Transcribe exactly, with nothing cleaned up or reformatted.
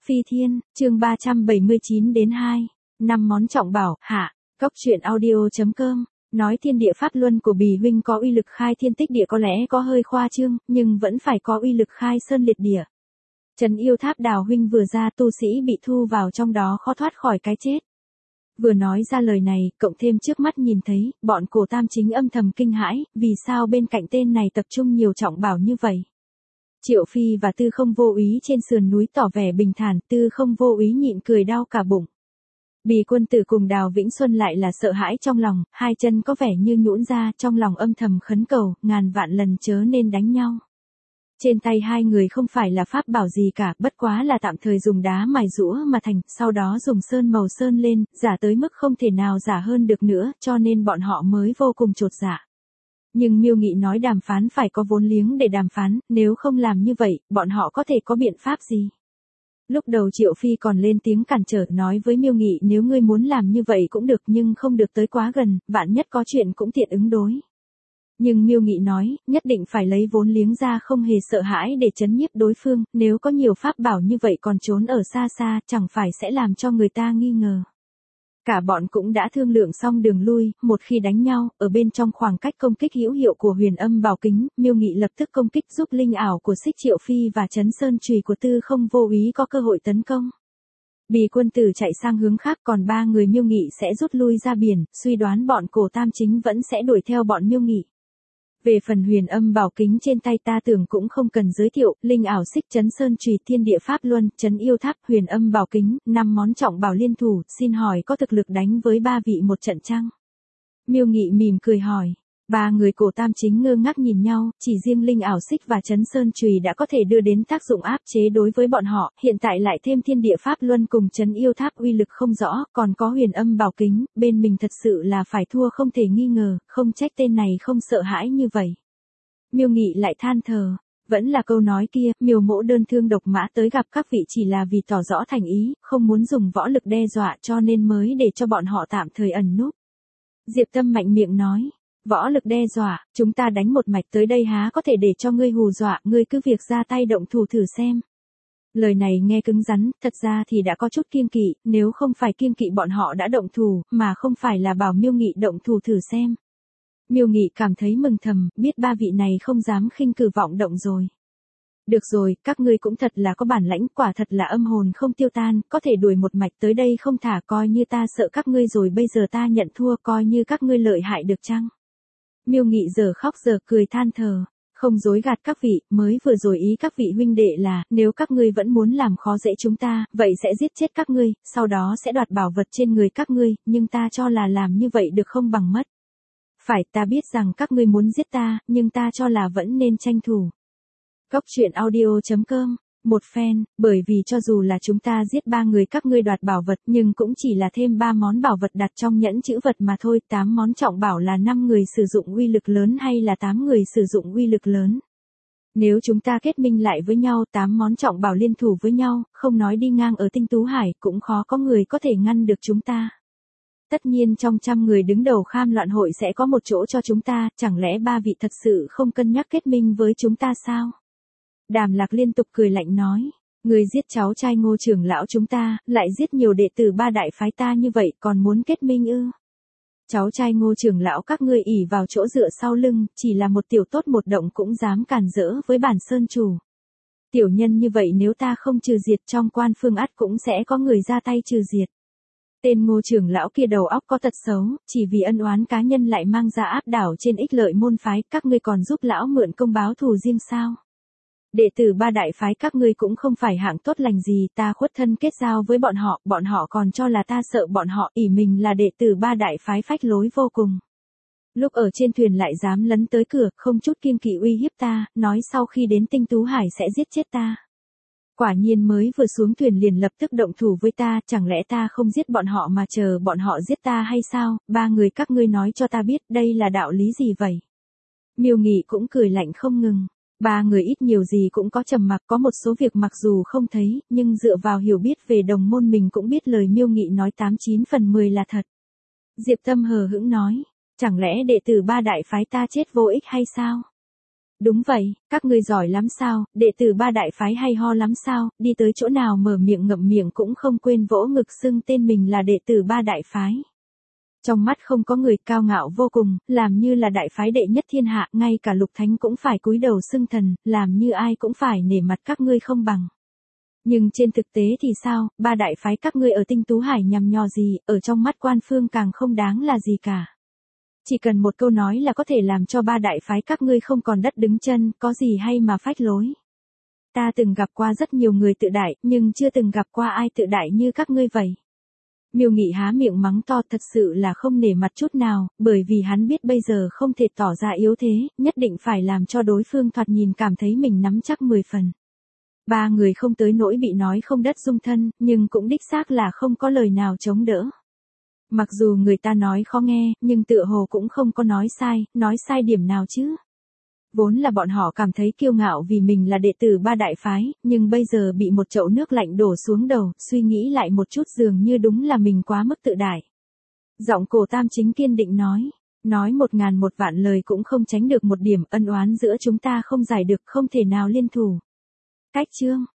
Phi Thiên, chương ba trăm bảy mươi chín đến hai. Năm món trọng bảo, hạ. Cốc truyện audio.com. Nói thiên địa pháp luân của Bì huynh có uy lực khai thiên tích địa có lẽ có hơi khoa trương, nhưng vẫn phải có uy lực khai sơn liệt địa. Trấn Yêu Tháp Đào huynh vừa ra, tu sĩ bị thu vào trong đó khó thoát khỏi cái chết. Vừa nói ra lời này, cộng thêm trước mắt nhìn thấy, bọn Cổ Tam Chính âm thầm kinh hãi, vì sao bên cạnh tên này tập trung nhiều trọng bảo như vậy. Triệu Phi và Tư Không Vô Úy trên sườn núi tỏ vẻ bình thản, Tư Không Vô Úy nhịn cười đau cả bụng. Bì quân tử cùng Đào Vĩnh Xuân lại là sợ hãi trong lòng, hai chân có vẻ như nhũn ra, trong lòng âm thầm khấn cầu, ngàn vạn lần chớ nên đánh nhau. Trên tay hai người không phải là pháp bảo gì cả, bất quá là tạm thời dùng đá mài rũa mà thành, sau đó dùng sơn màu sơn lên, giả tới mức không thể nào giả hơn được nữa, cho nên bọn họ mới vô cùng chột dạ. Nhưng Miêu Nghị nói đàm phán phải có vốn liếng để đàm phán, nếu không làm như vậy, bọn họ có thể có biện pháp gì? Lúc đầu Triệu Phi còn lên tiếng cản trở, nói với Miêu Nghị nếu ngươi muốn làm như vậy cũng được nhưng không được tới quá gần, vạn nhất có chuyện cũng tiện ứng đối. Nhưng Miêu Nghị nói, nhất định phải lấy vốn liếng ra, không hề sợ hãi để trấn nhiếp đối phương, nếu có nhiều pháp bảo như vậy còn trốn ở xa xa, chẳng phải sẽ làm cho người ta nghi ngờ. Cả bọn cũng đã thương lượng xong đường lui, một khi đánh nhau, ở bên trong khoảng cách công kích hữu hiệu của Huyền Âm Bảo Kính, Miêu Nghị lập tức công kích giúp linh ảo của Xích Triệu Phi và Trấn Sơn Chùy của Tư Không Vô Úy có cơ hội tấn công. Bì quân tử chạy sang hướng khác, còn ba người Miêu Nghị sẽ rút lui ra biển, suy đoán bọn Cổ Tam Chính vẫn sẽ đuổi theo bọn Miêu Nghị. Về phần Huyền Âm Bảo Kính trên tay ta tưởng cũng không cần giới thiệu, linh ảo Xích Trấn Sơn Chùy, thiên địa pháp luân, Trấn Yêu Tháp, Huyền Âm Bảo Kính, năm món trọng bảo liên thủ, xin hỏi có thực lực đánh với ba vị một trận chăng? Miêu Nghị mỉm cười hỏi. Ba người Cổ Tam Chính ngơ ngác nhìn nhau, chỉ riêng linh ảo Xích và Trấn Sơn Chùy đã có thể đưa đến tác dụng áp chế đối với bọn họ, hiện tại lại thêm thiên địa pháp luân cùng Trấn Yêu Tháp uy lực không rõ, còn có Huyền Âm Bảo Kính, bên mình thật sự là phải thua không thể nghi ngờ, không trách tên này không sợ hãi như vậy. Miêu Nghị lại than thở, vẫn là câu nói kia, Miêu mỗ đơn thương độc mã tới gặp các vị chỉ là vì tỏ rõ thành ý, không muốn dùng võ lực đe dọa cho nên mới để cho bọn họ tạm thời ẩn núp. Diệp Tâm mạnh miệng nói. Võ lực đe dọa, chúng ta đánh một mạch tới đây há có thể để cho ngươi hù dọa, ngươi cứ việc ra tay động thủ thử xem. Lời này nghe cứng rắn, thật ra thì đã có chút kiêng kỵ, nếu không phải kiêng kỵ bọn họ đã động thủ, mà không phải là bảo Miêu Nghị động thủ thử xem. Miêu Nghị cảm thấy mừng thầm, biết ba vị này không dám khinh cử vọng động rồi. Được rồi, các ngươi cũng thật là có bản lãnh, quả thật là âm hồn không tiêu tan, có thể đuổi một mạch tới đây không thả, coi như ta sợ các ngươi rồi bây giờ ta nhận thua, coi như các ngươi lợi hại được chăng? Miêu Nghị giờ khóc giờ cười than thở, không dối gạt các vị, mới vừa rồi ý các vị huynh đệ là, nếu các ngươi vẫn muốn làm khó dễ chúng ta, vậy sẽ giết chết các ngươi, sau đó sẽ đoạt bảo vật trên người các ngươi, nhưng ta cho là làm như vậy được không bằng mất. Phải, ta biết rằng các ngươi muốn giết ta, nhưng ta cho là vẫn nên tranh thủ. Cốc truyện audio.com. Một fan, bởi vì cho dù là chúng ta giết ba người các ngươi đoạt bảo vật nhưng cũng chỉ là thêm ba món bảo vật đặt trong nhẫn chữ vật mà thôi, tám món trọng bảo là năm người sử dụng uy lực lớn hay là tám người sử dụng uy lực lớn. Nếu chúng ta kết minh lại với nhau, tám món trọng bảo liên thủ với nhau, không nói đi ngang ở Tinh Tú Hải, cũng khó có người có thể ngăn được chúng ta. Tất nhiên trong trăm người đứng đầu Kham Loạn hội sẽ có một chỗ cho chúng ta, chẳng lẽ ba vị thật sự không cân nhắc kết minh với chúng ta sao? Đàm Lạc liên tục cười lạnh nói, người giết cháu trai Ngô trưởng lão chúng ta, lại giết nhiều đệ tử ba đại phái ta như vậy, còn muốn kết minh ư? Cháu trai Ngô trưởng lão các ngươi ỷ vào chỗ dựa sau lưng, chỉ là một tiểu tốt một động cũng dám cản rỡ với bản sơn chủ. Tiểu nhân như vậy nếu ta không trừ diệt trong quan phương ắt cũng sẽ có người ra tay trừ diệt. Tên Ngô trưởng lão kia đầu óc có tật xấu, chỉ vì ân oán cá nhân lại mang ra áp đảo trên ích lợi môn phái, các ngươi còn giúp lão mượn công báo thù riêng sao? Đệ tử ba đại phái các ngươi cũng không phải hạng tốt lành gì, ta khuất thân kết giao với bọn họ, bọn họ còn cho là ta sợ bọn họ, ỷ mình là đệ tử ba đại phái phách lối vô cùng. Lúc ở trên thuyền lại dám lấn tới cửa, không chút kiêng kỵ uy hiếp ta, nói sau khi đến Tinh Tú Hải sẽ giết chết ta. Quả nhiên mới vừa xuống thuyền liền lập tức động thủ với ta, chẳng lẽ ta không giết bọn họ mà chờ bọn họ giết ta hay sao? Ba người các ngươi nói cho ta biết đây là đạo lý gì vậy? Miêu Nghị cũng cười lạnh không ngừng. Ba người ít nhiều gì cũng có trầm mặc, có một số việc mặc dù không thấy, nhưng dựa vào hiểu biết về đồng môn mình cũng biết lời Miêu Nghị nói tám chín phần mười là thật. Diệp Tâm hờ hững nói, chẳng lẽ đệ tử ba đại phái ta chết vô ích hay sao? Đúng vậy, các ngươi giỏi lắm sao, đệ tử ba đại phái hay ho lắm sao, đi tới chỗ nào mở miệng ngậm miệng cũng không quên vỗ ngực xưng tên mình là đệ tử ba đại phái. Trong mắt không có người cao ngạo vô cùng, làm như là đại phái đệ nhất thiên hạ, ngay cả Lục Thánh cũng phải cúi đầu xưng thần, làm như ai cũng phải nể mặt các ngươi không bằng. Nhưng trên thực tế thì sao, ba đại phái các ngươi ở Tinh Tú Hải nhằm nhò gì, ở trong mắt quan phương càng không đáng là gì cả. Chỉ cần một câu nói là có thể làm cho ba đại phái các ngươi không còn đất đứng chân, có gì hay mà phách lối. Ta từng gặp qua rất nhiều người tự đại, nhưng chưa từng gặp qua ai tự đại như các ngươi vậy. Miêu Nghị há miệng mắng to, thật sự là không nể mặt chút nào, bởi vì hắn biết bây giờ không thể tỏ ra yếu thế, nhất định phải làm cho đối phương thoạt nhìn cảm thấy mình nắm chắc mười phần. Ba người không tới nỗi bị nói không đất dung thân, nhưng cũng đích xác là không có lời nào chống đỡ. Mặc dù người ta nói khó nghe, nhưng tựa hồ cũng không có nói sai, nói sai điểm nào chứ. Vốn là bọn họ cảm thấy kiêu ngạo vì mình là đệ tử ba đại phái, nhưng bây giờ bị một chậu nước lạnh đổ xuống đầu, suy nghĩ lại một chút dường như đúng là mình quá mức tự đại. Giọng Cổ Tam Chính kiên định nói, nói một ngàn một vạn lời cũng không tránh được một điểm ân oán giữa chúng ta không giải được, không thể nào liên thủ. Cách chương